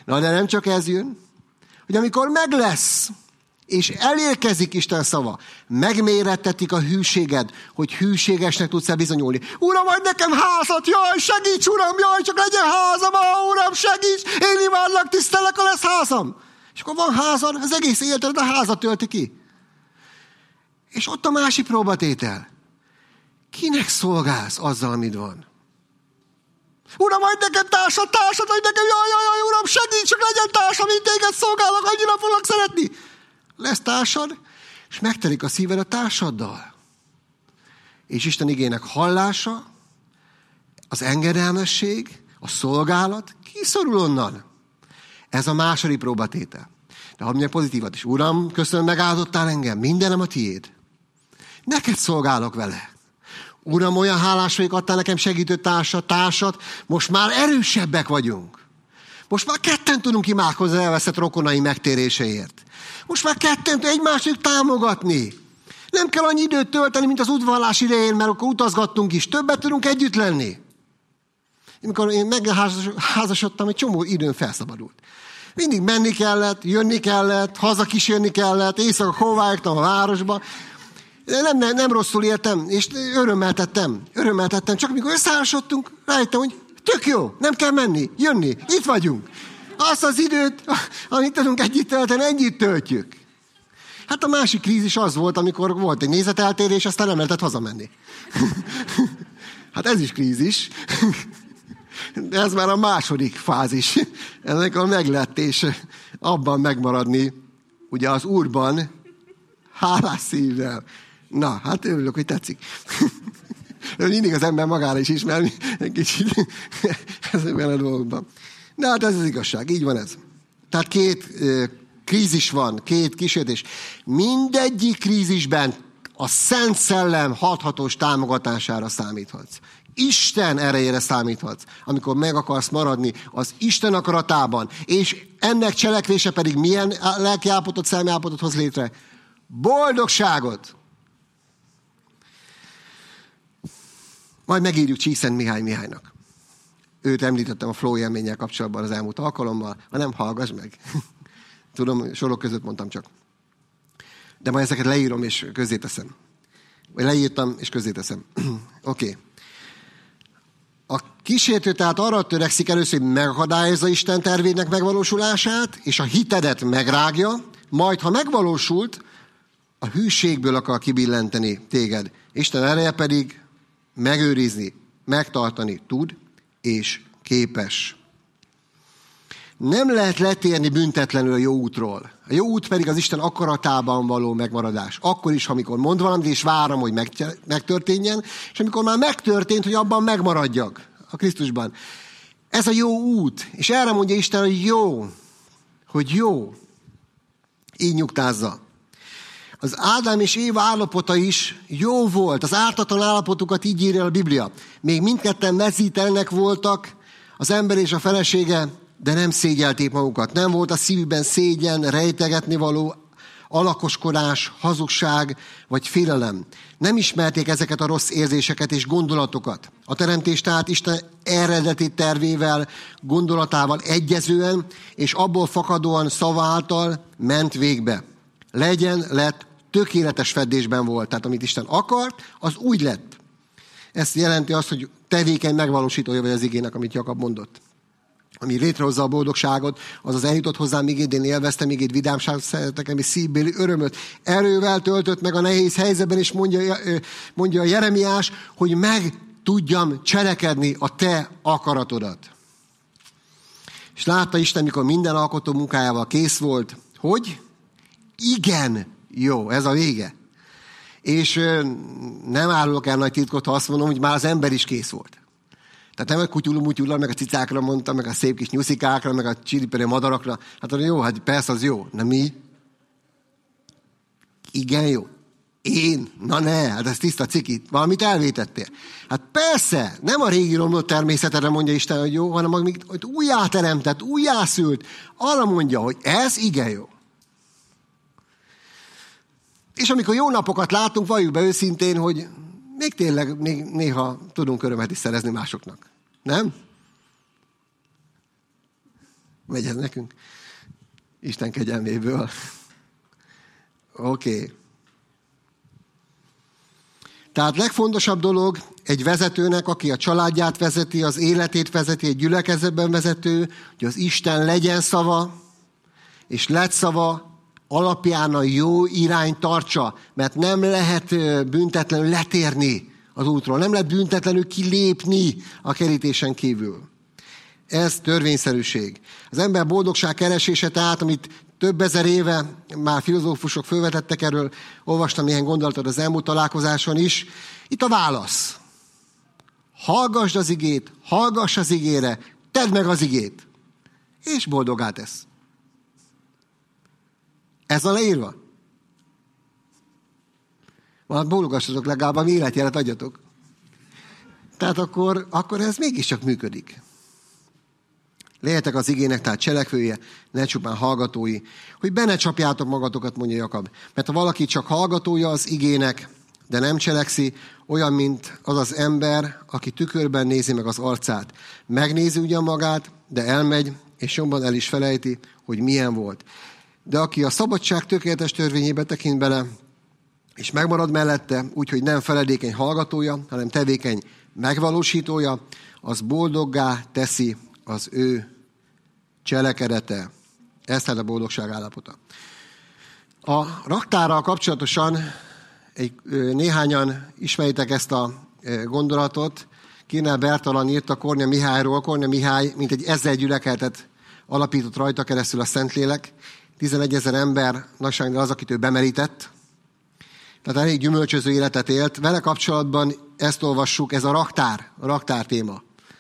Na, de nem csak ez jön, hogy amikor meg lesz, és elérkezik Isten szava, megmérettetik a hűséged, hogy hűségesnek tudsz-e bizonyulni. Uram, adj nekem házat, jaj, segíts, Uram, jaj, csak legyen házam, Uram, segíts, én imádlak, tisztelek, ha lesz házam. És akkor van házad, az egész életed a házat tölti ki. És ott a másik próbatétel. Kinek szolgálsz azzal, amit van? Uram, adj nekem társat, adj nekem, jaj, Uram, segíts, csak legyen társam, mint téged szolgálok, annyira foglak szeretni. Lesz társad, és megtelik a szíved a társaddal. És Isten igének hallása, az engedelmesség, a szolgálat kiszorul onnan. Ez a második próbatétel. De hadd mondjak pozitívat is. Uram, köszönöm, megáldottál engem, mindenem a tiéd. Neked szolgálok vele. Uram, olyan hálás vagyok, adtál nekem segítő társat, most már erősebbek vagyunk. Most már ketten tudunk imádkozni az elveszett rokonai megtéréséért. Most már ketten egymást támogatni. Nem kell annyi időt tölteni, mint az udvarlás idején, mert akkor utazgattunk is. Többet tudunk együtt lenni. Amikor én megházasodtam, egy csomó időn felszabadult. Mindig menni kellett, jönni kellett, hazakísérni kellett, éjszaka hováltam a városba. Nem rosszul értem, és örömmel tettem. Csak amikor összeházasodtunk, rájöttem, hogy tök jó, nem kell menni, jönni, itt vagyunk. Azt az időt, amit tudunk együtt tölteni, együtt töltjük. Hát a másik krízis az volt, amikor volt egy nézeteltérés, aztán nem lehetett hazamenni. Hát ez is krízis. De ez már a második fázis. Ennek a meglett, és abban megmaradni, ugye az Úrban, hálás szívvel. Na, hát örülök, hogy tetszik. Mindig az ember magára is ismerni egy kicsit ezekben a dolgokban. De hát ez az igazság, így van ez. Tehát két krízis van, két kísértés. Mindegyik krízisben a Szent Szellem hathatós támogatására számíthatsz. Isten erejére számíthatsz, amikor meg akarsz maradni az Isten akaratában, és ennek cselekvése pedig milyen lelkiállapotot, személyállapotot hoz létre? Boldogságot! Majd megírjuk Csíkszent Mihálynak. Őt említettem a flow élménnyel kapcsolatban az elmúlt alkalommal, hanem hallgass meg. Tudom, sorok között mondtam csak. De majd ezeket leírom és közzéteszem. Vagy leírtam és közzéteszem. Oké. A kísértő tehát arra törekszik először, hogy megakadályozza Isten tervének megvalósulását, és a hitedet megrágja, majd, ha megvalósult, a hűségből akar kibillenteni téged. Isten ereje pedig megőrizni, megtartani tud, és képes. Nem lehet letérni büntetlenül a jó útról. A jó út pedig az Isten akaratában való megmaradás. Akkor is, amikor mond valamit, és várom, hogy megtörténjen, és amikor már megtörtént, hogy abban megmaradjak a Krisztusban. Ez a jó út. És erre mondja Isten, hogy jó. Így nyugtázza. Az Ádám és Éva állapota is jó volt. Az ártatlan állapotukat így írja a Biblia. Még mindketten mezítelnek voltak, az ember és a felesége, de nem szégyelték magukat. Nem volt a szívükben szégyen, rejtegetni való, alakoskodás, hazugság vagy félelem. Nem ismerték ezeket a rossz érzéseket és gondolatokat. A teremtés tehát Isten eredeti tervével, gondolatával egyezően, és abból fakadóan szava által ment végbe. Lett, tökéletes fedésben volt. Tehát amit Isten akart, az úgy lett. Ez jelenti azt, hogy tevékeny megvalósítója vagy az igének, amit Jakab mondott. Ami létrehozza a boldogságot, az eljutott hozzám, míg én élveztem, míg vidámságot szeretek, ami szívbéli örömöt. Erővel töltött meg a nehéz helyzetben, és mondja a Jeremiás, hogy meg tudjam cselekedni a te akaratodat. És látta Isten, mikor minden alkotó munkájával kész volt, hogy igen, jó, ez a vége. És nem árulok el nagy titkot, ha azt mondom, hogy már az ember is kész volt. Tehát nem a kutyulumutyullal, meg a cicákra mondtam, meg a szép kis nyuszikákra, meg a csiripere madarakra. Hát jó, hát persze az jó. Na mi? Igen jó. Én? Na ne, hát ez tiszta cikit. Valamit elvétettél. Hát persze, nem a régi romlott természetedre mondja Isten, hogy jó, hanem amit újjáteremtett, újjászült. Arra mondja, hogy ez igen jó. És amikor jó napokat látunk, valljuk be őszintén, hogy még tényleg néha tudunk örömet is szerezni másoknak. Nem? Megy ez nekünk? Isten kegyelméből. Oké. Tehát legfontosabb dolog egy vezetőnek, aki a családját vezeti, az életét vezeti, egy gyülekezetben vezető, hogy az Isten legyen szava, és lett szava alapján a jó irány tartsa, mert nem lehet büntetlenül letérni az útról, nem lehet büntetlenül kilépni a kerítésen kívül. Ez törvényszerűség. Az ember boldogság keresése, tehát amit több ezer éve már filozófusok fölvetettek erről, olvastam ilyen gondolatot az elmúlt találkozáson is. Itt a válasz. Hallgassd az igét, hallgass az igére, tedd meg az igét, és boldoggá tesz. Ez van leírva? Majd bólogassatok legalább, ami életjelet adjatok. Tehát akkor ez mégiscsak működik. Legyetek az igének, tehát cselekvője, ne csupán hallgatói, hogy be ne csapjátok magatokat, mondja Jakab. Mert ha valaki csak hallgatója az igének, de nem cselekszi, olyan, mint az az ember, aki tükörben nézi meg az arcát. Megnézi ugyan magát, de elmegy, és jobban el is felejti, hogy milyen volt. De aki a szabadság tökéletes törvényébe tekint bele, és megmarad mellette, úgyhogy nem feledékeny hallgatója, hanem tevékeny megvalósítója, az boldoggá teszi az ő cselekedete. Ez tehát a boldogság állapota. A raktárral kapcsolatosan néhányan ismeritek ezt a gondolatot. Kirnel Bertalan írta Kornél Mihályról. Kornél Mihály mint egy 1000 gyülekezetet alapított rajta keresztül a Szentlélek. 11 000 ember nagyságrendel az, akit ő bemerített. Tehát elég gyümölcsöző életet élt. Vele kapcsolatban ezt olvassuk, ez a raktár téma.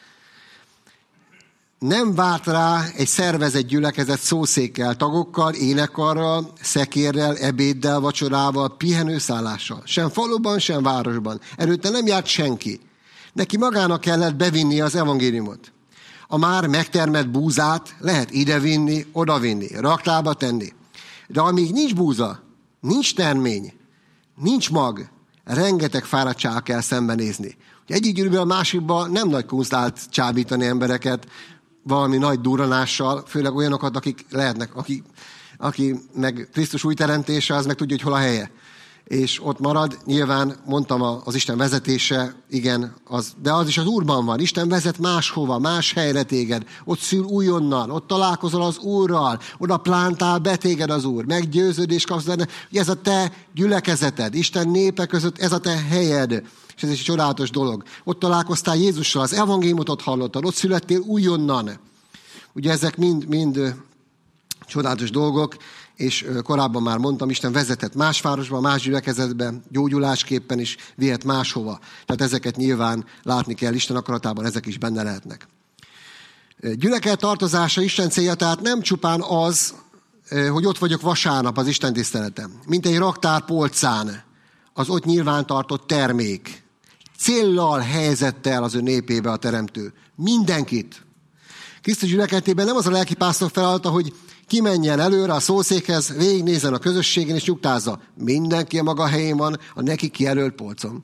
Nem várt rá egy szervezett gyülekezet szószékkel, tagokkal, énekarral, szekérrel, ebéddel, vacsorával, pihenőszállással. Sem faluban, sem városban. Előtte nem járt senki. Neki magának kellett bevinni az evangéliumot. A már megtermett búzát lehet idevinni, odavinni, raktárba tenni. De amíg nincs búza, nincs termény, nincs mag, rengeteg fáradtság kell szembenézni. Egyik gyűlőből a másikba nem nagy kunst állt csábítani embereket, valami nagy durranással, főleg olyanokat, akik lehetnek, aki meg Krisztus új teremtése, az meg tudja, hogy hol a helye. És ott marad, nyilván mondtam az Isten vezetése, igen, de az is az Úrban van. Isten vezet máshova, más helyre téged. Ott szül újonnan, ott találkozol az Úrral, oda plántál be téged az Úr. Meggyőződés kapsz benne, hogy ez a te gyülekezeted, Isten népe között ez a te helyed. És ez is egy csodálatos dolog. Ott találkoztál Jézussal, az evangéliumot ott hallottad, ott születtél újonnan. Ugye ezek mind csodálatos dolgok, és korábban már mondtam, Isten vezetett más városba, más gyülekezetbe, gyógyulásképpen is vihet máshova. Tehát ezeket nyilván látni kell, Isten akaratában ezek is benne lehetnek. Gyülekezet tartozása Isten célja, tehát nem csupán az, hogy ott vagyok vasárnap az Isten tiszteletem, mint egy raktárpolcán, az ott nyilvántartott termék. Céllal helyezett el az ő népébe a teremtő. Mindenkit. Krisztus gyülekezetében nem az a lelkipásztor feladata, hogy kimenjen előre a szószékhez, végignézzen a közösségen és nyugtázza. Mindenki a maga helyén van, a neki kijelölt polcon.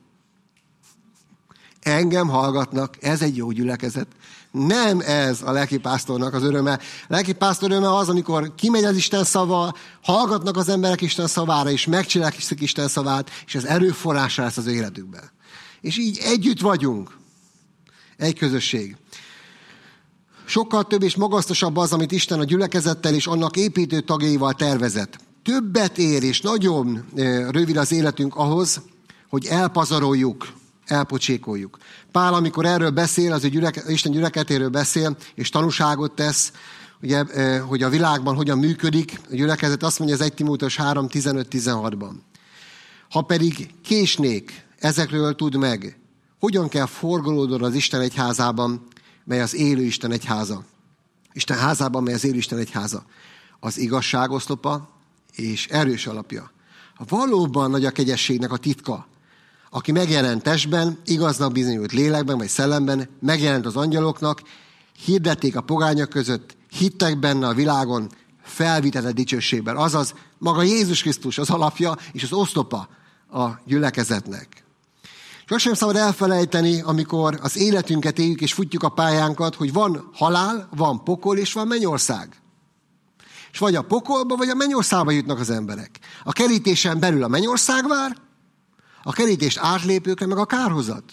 Engem hallgatnak, ez egy jó gyülekezet. Nem ez a lelkipásztornak az öröme. A lelkipásztor öröme az, amikor kimegy az Isten szava, hallgatnak az emberek Isten szavára, és megcselekszik Isten szavát, és ez erőforrása lesz az életükben. És így együtt vagyunk. Egy közösség. Sokkal több és magasztosabb az, amit Isten a gyülekezettel és annak építő tagjaival tervezett. Többet ér és nagyon rövid az életünk ahhoz, hogy elpazaroljuk, elpocsékoljuk. Pál, amikor erről beszél, az Isten gyülekezetéről beszél, és tanúságot tesz, ugye, hogy a világban hogyan működik a gyülekezet, azt mondja az 1 Timóteus 3:15-16-ban. Ha pedig késnék, ezekről tudd meg, hogyan kell forgolódnod az Isten egyházában, mely az élő Isten egyháza. Isten házában, mely az élő Isten egyháza. Az igazság oszlopa és erős alapja. Valóban nagy a kegyességnek a titka. Aki megjelent testben, igaznak bizonyult lélekben vagy szellemben, megjelent az angyaloknak, hirdették a pogányok között, hittek benne a világon, felvitetett dicsőségben. Azaz maga Jézus Krisztus az alapja és az oszlopa a gyülekezetnek. És Sosem szabad elfelejteni, amikor az életünket éljük és futjuk a pályánkat, hogy van halál, van pokol és van mennyország. És vagy a pokolba, vagy a mennyországba jutnak az emberek. A kerítésen belül a mennyország vár, a kerítést átlépőkre meg a kárhozat.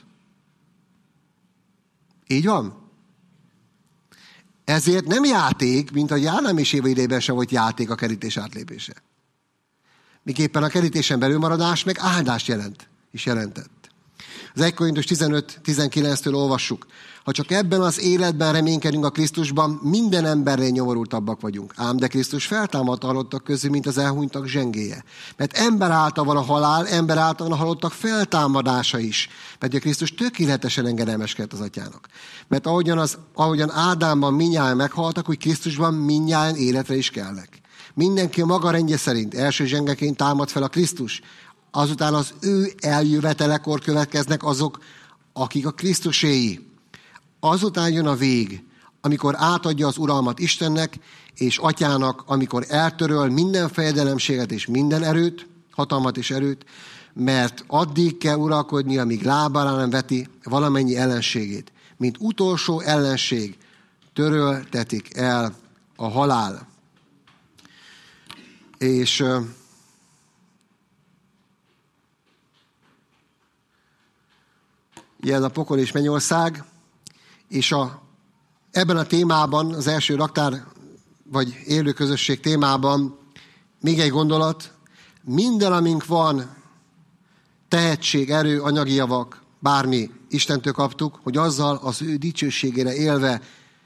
Így van? Ezért nem játék, mint ahogy Ádám és Éva idejében sem volt játék a kerítés átlépése. Miképpen a kerítésen belülmaradás meg áldást jelentett. Az 1 Korintus 15-19-től olvassuk. Ha csak ebben az életben reménykedünk a Krisztusban, minden embernél nyomorultabbak vagyunk. Ám de Krisztus feltámadt a halottak közül, mint az elhunytak zsengéje. Mert ember által van a halál, ember által van a halottak feltámadása is. Pedig Krisztus tökéletesen engedelmeskedett az Atyának. Mert ahogyan Ádámban mindnyájan meghaltak, úgy Krisztusban mindnyájan életre is kelnek. Mindenki a maga rendje szerint első zsengeként támad fel a Krisztus. Azután az ő eljövetelekor következnek azok, akik a Krisztuséi. Azután jön a vég, amikor átadja az uralmat Istennek és Atyának, amikor eltöröl minden fejedelemséget és minden erőt, hatalmat és erőt, mert addig kell uralkodni, amíg lábára nem veti valamennyi ellenségét. Mint utolsó ellenség töröltetik el a halál. És ilyen a pokol és mennyország, és ebben a témában, az első raktár vagy élő közösség témában még egy gondolat, minden, amink van, tehetség, erő, anyagi javak, bármi Istentől kaptuk, hogy azzal az ő dicsőségére élve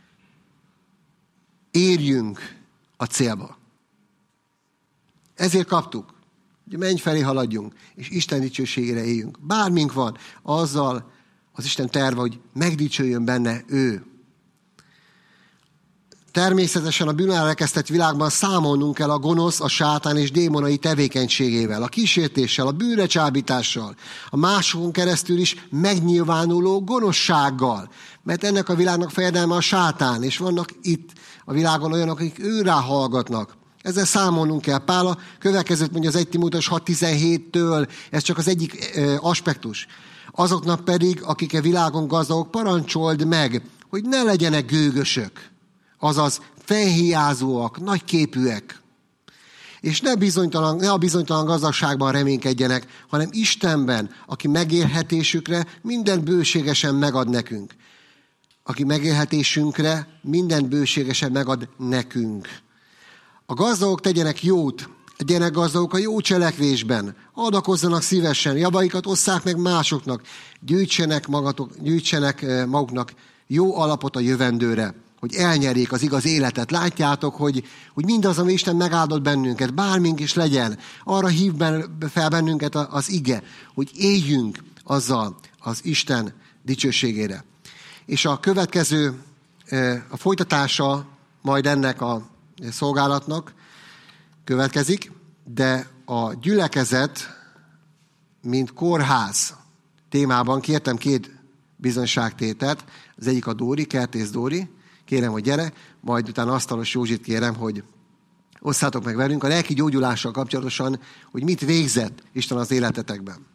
érjünk a célba. Ezért kaptuk, hogy menny felé haladjunk, és Isten dicsőségére éljünk. Bármink van, azzal az Isten terve, hogy megdicsőjön benne ő. Természetesen a bűnelrekesztett világban számolnunk kell a gonosz, a sátán és démonai tevékenységével, a kísértéssel, a bűnre csábítással, a másokon keresztül is megnyilvánuló gonoszsággal. Mert ennek a világnak fejedelme a sátán, és vannak itt a világon olyanok, akik őrá hallgatnak. Ezzel számolnunk kell. Pál a következőt mondja az 1 Timóteus 6:17-től, ez csak az egyik aspektus. Azoknak pedig, akik a világon gazdagok, parancsold meg, hogy ne legyenek gőgösök, azaz felhiázóak, nagyképűek, és ne a bizonytalan gazdagságban reménykedjenek, hanem Istenben, aki megélhetésükre mindent bőségesen megad nekünk. Aki megélhetésünkre mindent bőségesen megad nekünk. A gazdagok tegyenek jót, legyenek gazdagok a jó cselekvésben, adakozzanak szívesen, javaikat osszák meg másoknak, gyűjtsenek maguknak jó alapot a jövendőre, hogy elnyerjék az igaz életet. Látjátok, hogy mindaz, ami Isten megáldott bennünket, bármink is legyen, arra hív fel bennünket az ige, hogy éljünk azzal az Isten dicsőségére. És a következő, a folytatása majd ennek a szolgálatnak következik, de a gyülekezet, mint kórház témában kértem 2 bizonyságtételt. Az egyik a Dóri, Kertész Dóri. Kérem, hogy gyere, majd utána Asztalos Józsit kérem, hogy osszátok meg velünk a lelki gyógyulással kapcsolatosan, hogy mit végzett Isten az életetekben.